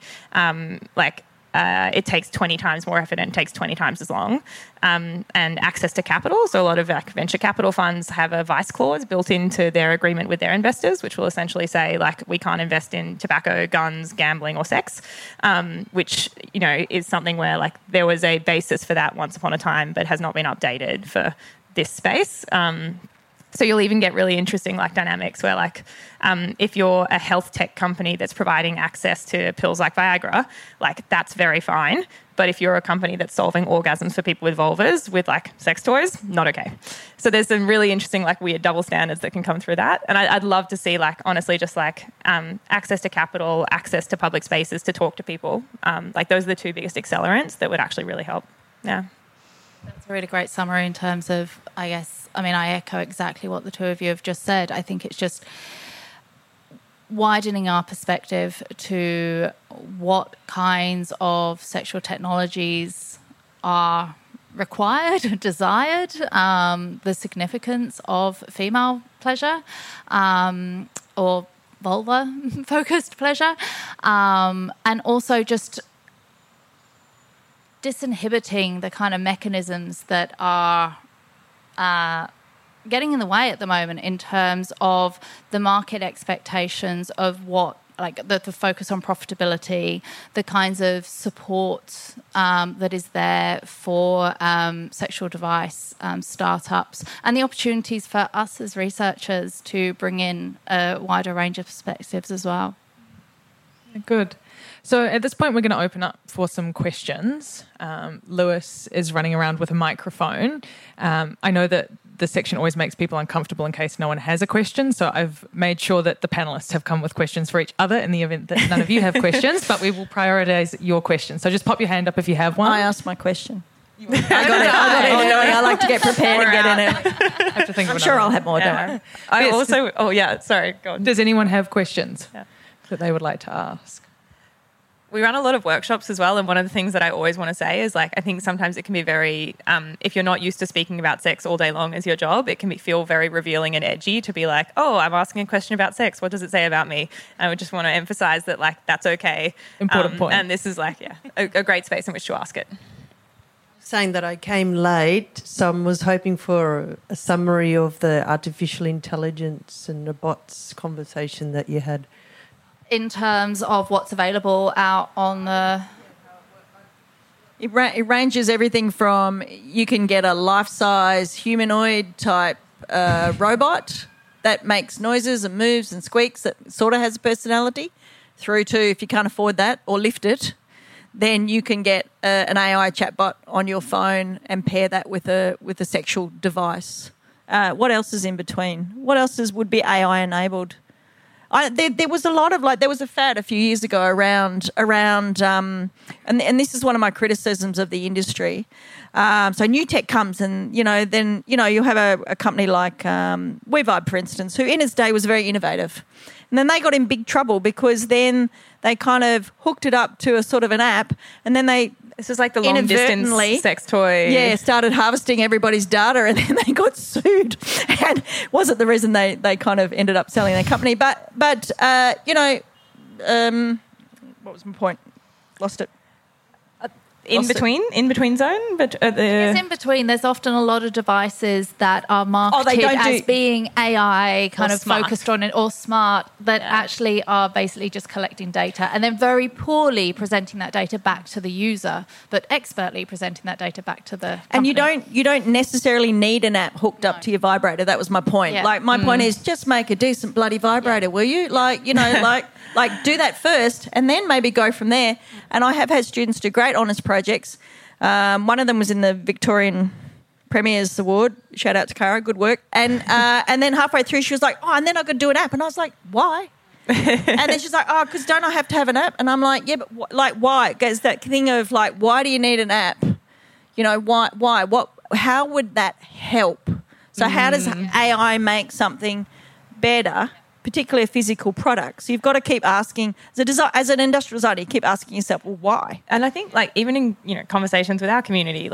it takes 20 times more effort and it takes 20 times as long. And access to capital. So a lot of like venture capital funds have a vice clause built into their agreement with their investors, which will essentially say like we can't invest in tobacco, guns, gambling or sex, which, is something where like there was a basis for that once upon a time, but has not been updated for this space. So you'll even get really interesting like dynamics where like if you're a health tech company that's providing access to pills like Viagra, like that's very fine. But if you're a company that's solving orgasms for people with vulvas with like sex toys, not okay. So there's some really interesting like weird double standards that can come through that. And I'd love to see like honestly just like access to capital, access to public spaces to talk to people. Like those are the two biggest accelerants that would actually really help. Yeah. That's a really great summary in terms of, I echo exactly what the two of you have just said. I think it's just widening our perspective to what kinds of sexual technologies are required, desired, the significance of female pleasure or vulva-focused pleasure, and also just disinhibiting the kind of mechanisms that are getting in the way at the moment in terms of the market expectations of what, like the focus on profitability, the kinds of support that is there for sexual device startups, and the opportunities for us as researchers to bring in a wider range of perspectives as well. Good. So at this point, we're going to open up for some questions. Lewis is running around with a microphone. I know that this section always makes people uncomfortable in case no one has a question, so I've made sure that the panellists have come with questions for each other in the event that none of you have questions, but we will prioritise your questions. So just pop your hand up if you have one. I asked my question. I got it. I like to get prepared and get in it. I'm sure I'll have more. Yeah. Go on. Does anyone have questions that they would like to ask? We run a lot of workshops as well, and one of the things that I always want to say is like I think sometimes it can be very if you're not used to speaking about sex all day long as your job, it can feel very revealing and edgy to be like, oh, I'm asking a question about sex, what does it say about me? And I would just want to emphasize that like that's okay. Important point. And this is like a great space in which to ask it. Saying that I came late, so I was hoping for a summary of the artificial intelligence and the bots conversation that you had. In terms of what's available out on the... It ranges everything from you can get a life-size humanoid type robot that makes noises and moves and squeaks that sort of has a personality, through to, if you can't afford that or lift it, then you can get an AI chatbot on your phone and pair that with a sexual device. What else is in between? What else would be AI enabled? There was a lot of there was a fad a few years ago around and this is one of my criticisms of the industry. So new tech comes and, then you'll have a company like WeVibe, for instance, who in its day was very innovative. And then they got in big trouble because then they kind of hooked it up to a sort of an app, and then this is like the long distance sex toy. Yeah, started harvesting everybody's data, and then they got sued. And wasn't the reason they kind of ended up selling their company. But what was my point? Lost it. In between zone, but it's in between. There's often a lot of devices that are marketed as being AI kind of smart, focused on it, or smart, that actually are basically just collecting data and then very poorly presenting that data back to the user, but expertly presenting that data back to the company. And you don't necessarily need an app hooked up to your vibrator. That was my point. Yeah. My point is just make a decent bloody vibrator, will you? Do that first and then maybe go from there. And I have had students do great honours projects. One of them was in the Victorian Premier's Award. Shout out to Cara, good work. And then halfway through, she was like, "Oh, and then I could do an app." And I was like, "Why?" And then she's like, "Oh, because don't I have to have an app?" And I'm like, "Yeah, but why?" It's that thing of like, why do you need an app? You know, why? What? How would that help? So how does AI make something better, particularly a physical product? So you've got to keep asking, as an industrial designer, you keep asking yourself, well, why? And I think, like, even in, you know, conversations with our community,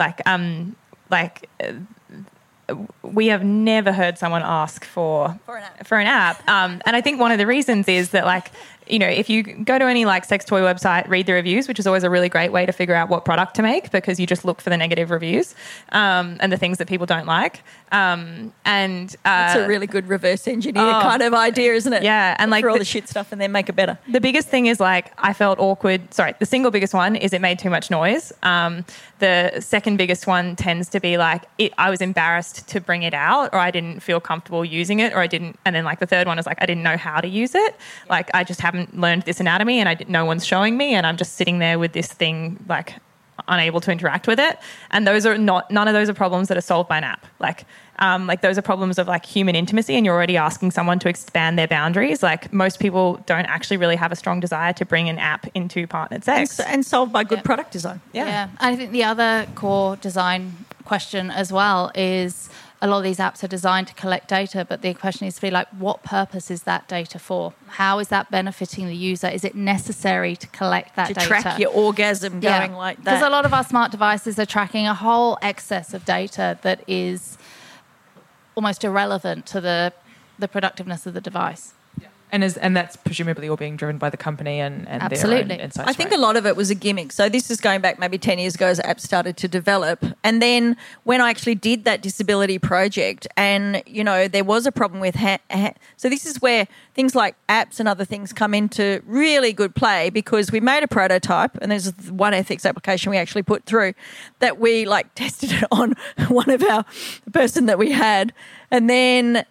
we have never heard someone ask for an app. And I think one of the reasons is that, like, you know, if you go to any like sex toy website, read the reviews, which is always a really great way to figure out what product to make, because you just look for the negative reviews and the things that people don't like. It's a really good reverse engineer kind of idea, isn't it? Yeah, and like for all the shit stuff and then make it better. The biggest thing is, like, I felt awkward. Sorry, the single biggest one is it made too much noise. The second biggest one tends to be like I was embarrassed to bring it out, or I didn't feel comfortable using it, or I didn't. And then like the third one is like I didn't know how to use it. Like I just haven't learned this anatomy, and no one's showing me, and I'm just sitting there with this thing like unable to interact with it. And those are none of those are problems that are solved by an app. Like those are problems of like human intimacy, and you're already asking someone to expand their boundaries. Like most people don't actually really have a strong desire to bring an app into partnered sex. And solved by good product design. Yeah. I think the other core design question as well is a lot of these apps are designed to collect data, but the question needs to be like, what purpose is that data for? How is that benefiting the user? Is it necessary to collect that data? To track your orgasm going like that. Because a lot of our smart devices are tracking a whole excess of data that is almost irrelevant to the productiveness of the device. And that's presumably all being driven by the company and Absolutely. their own insights. I think a lot of it was a gimmick. So this is going back maybe 10 years ago as apps started to develop. And then when I actually did that disability project and, you know, there was a problem with... so this is where things like apps and other things come into really good play, because we made a prototype, and there's one ethics application we actually put through that we like tested it on the person that we had. And then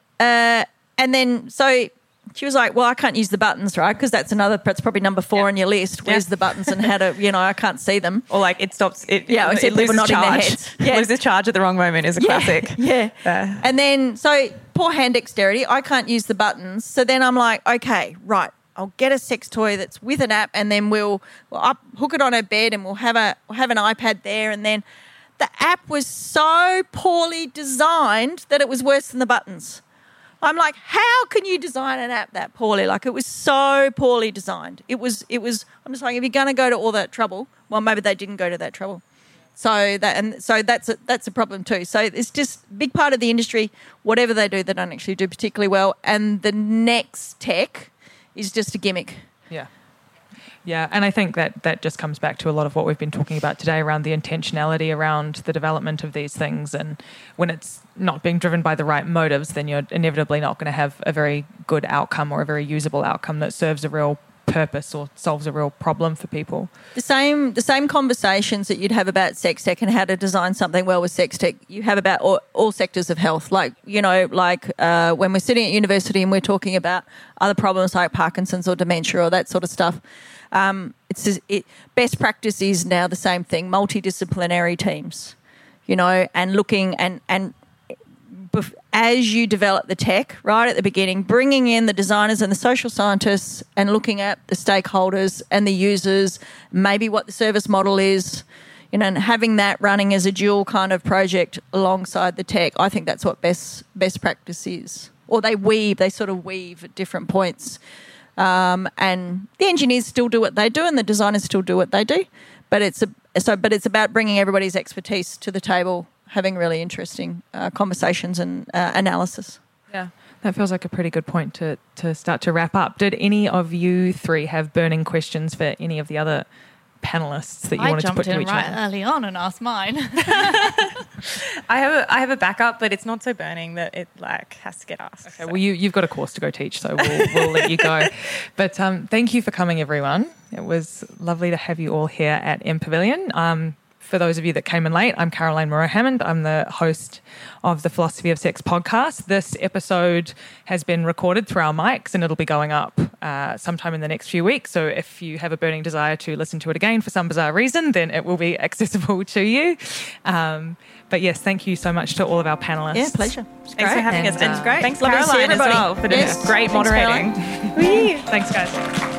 so... She was like, well, I can't use the buttons, right? Because that's probably number 4 on your list. Where's the buttons and how to, you know, I can't see them. Or like it stops. It loses charge. In their heads. Yeah. Loses charge at the wrong moment is a classic. Yeah. And then, so poor hand dexterity, I can't use the buttons. So then I'm like, okay, right, I'll get a sex toy that's with an app, and then we'll hook it on her bed, and we'll have an iPad there. And then the app was so poorly designed that it was worse than the buttons. I'm like, how can you design an app that poorly? Like, it was so poorly designed. It was. I'm just like, if you're going to go to all that trouble, well, maybe they didn't go to that trouble. So that's a problem too. So it's just a big part of the industry. Whatever they do, they don't actually do particularly well. And the next tech is just a gimmick. Yeah. Yeah, and I think that just comes back to a lot of what we've been talking about today around the intentionality around the development of these things. And when it's not being driven by the right motives, then you're inevitably not going to have a very good outcome or a very usable outcome that serves a real purpose or solves a real problem for people. The same conversations that you'd have about sex tech and how to design something well with sex tech, you have about all sectors of health. Like, you know, when we're sitting at university and we're talking about other problems like Parkinson's or dementia or that sort of stuff, best practice is now the same thing, multidisciplinary teams, you know, and looking and as you develop the tech right at the beginning, bringing in the designers and the social scientists and looking at the stakeholders and the users, maybe what the service model is, you know, and having that running as a dual kind of project alongside the tech. I think that's what best practice is. Or they sort of weave at different points. And the engineers still do what they do and the designers still do what they do. But it's about bringing everybody's expertise to the table, having really interesting conversations and analysis. Yeah, that feels like a pretty good point to start to wrap up. Did any of you three have burning questions for any of the other panelists that you wanted to put to each other? I jumped in right early on and asked mine. I have a backup, but it's not so burning that it like has to get asked. Okay, well you've got a course to go teach, so we'll let you go. But thank you for coming, everyone. It was lovely to have you all here at M Pavilion. for those of you that came in late, I'm Caroline Moreau-Hammond. I'm the host of the Philosophy of Sex podcast. This episode has been recorded through our mics and it'll be going up sometime in the next few weeks. So if you have a burning desire to listen to it again for some bizarre reason, then it will be accessible to you. But yes, thank you so much to all of our panellists. Yeah, pleasure. Thanks for having us. It's great. Thanks, Lovely to see Caroline, as everybody. well, for doing great Thanks, moderating. Thanks, guys.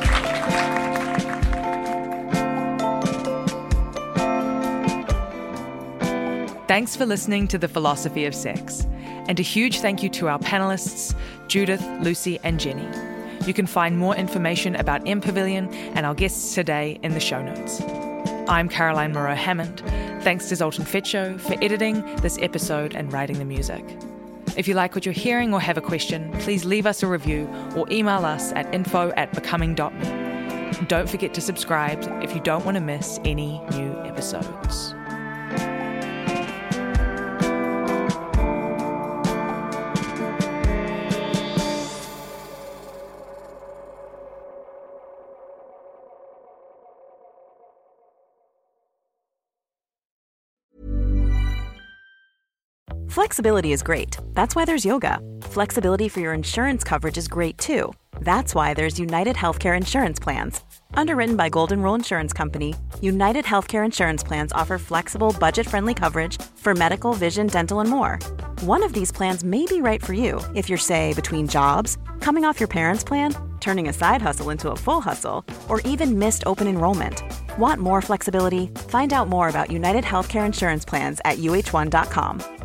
Thanks for listening to The Philosophy of Sex. And a huge thank you to our panellists, Judith, Lucy and Jenny. You can find more information about MPavilion and our guests today in the show notes. I'm Caroline Moreau-Hammond. Thanks to Zoltan Fetcho for editing this episode and writing the music. If you like what you're hearing or have a question, please leave us a review or email us at info@becoming.me. Don't forget to subscribe if you don't want to miss any new episodes. Flexibility is great. That's why there's yoga. Flexibility for your insurance coverage is great too. That's why there's United Healthcare Insurance Plans. Underwritten by Golden Rule Insurance Company, United Healthcare Insurance Plans offer flexible, budget-friendly coverage for medical, vision, dental, and more. One of these plans may be right for you if you're, say, between jobs, coming off your parents' plan, turning a side hustle into a full hustle, or even missed open enrollment. Want more flexibility? Find out more about United Healthcare Insurance Plans at uh1.com.